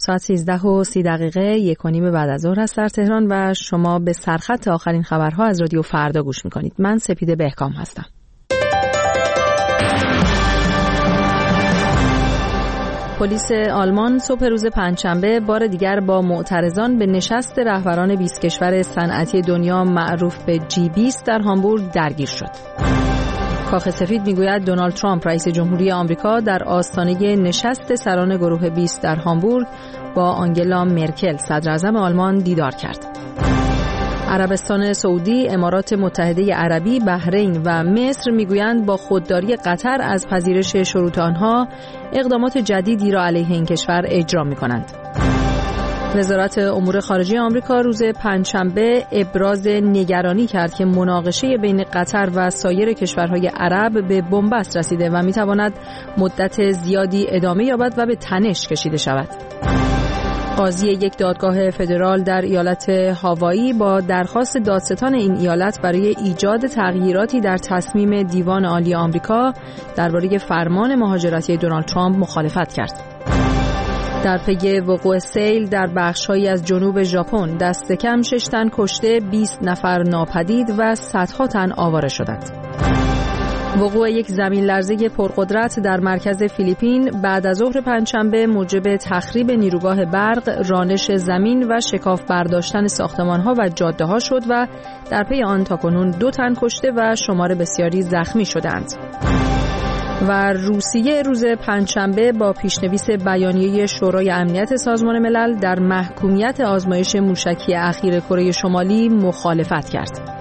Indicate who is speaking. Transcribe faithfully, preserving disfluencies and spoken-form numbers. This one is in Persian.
Speaker 1: ساعت سیزده و سی دقیقه یک و نیم بعد از ظهر است در تهران و شما به سرخط آخرین خبرها از رادیو فردا گوش میکنید. من سپیده بهکام هستم. پلیس آلمان صبح روز پنجشنبه بار دیگر با معترضان به نشست رهبران بیست کشور صنعتی دنیا معروف به جی بیست در هامبورگ درگیر شد. کاخ سفید میگوید دونالد ترامپ رئیس جمهوری آمریکا در آستانه نشست سران گروه بیست در هامبورگ با آنگلا مرکل صدر اعظم آلمان دیدار کرد. عربستان سعودی، امارات متحده عربی، بحرین و مصر میگویند با خودداری قطر از پذیرش شروط آنها اقدامات جدیدی را علیه این کشور اجرا می‌کنند. وزارت امور خارجه آمریکا روز پنجشنبه ابراز نگرانی کرد که مناقشه بین قطر و سایر کشورهای عرب به بنبست رسیده و می‌تواند مدت زیادی ادامه یابد و به تنش کشیده شود. قاضی یک دادگاه فدرال در ایالت هاوایی با درخواست دادستان این ایالت برای ایجاد تغییراتی در تصمیم دیوان عالی آمریکا درباره فرمان مهاجرتی دونالد ترامپ مخالفت کرد. در پی وقوع سیل در بخش‌هایی از جنوب ژاپن دست کم شش تن کشته، بیست نفر ناپدید و صدها تن آواره شدند. وقوع یک زمین لرزه پرقدرت در مرکز فیلیپین بعد از ظهر پنجشنبه موجب تخریب نیروگاه برق، رانش زمین و شکاف برداشتن ساختمان‌ها و جاده‌ها شد و در پی آن تاکنون دو تن کشته و شمار بسیاری زخمی شدند. و روسیه روز پنجشنبه با پیشنویس بیانیه شورای امنیت سازمان ملل در محکومیت آزمایش موشکی اخیر کره شمالی مخالفت کرد.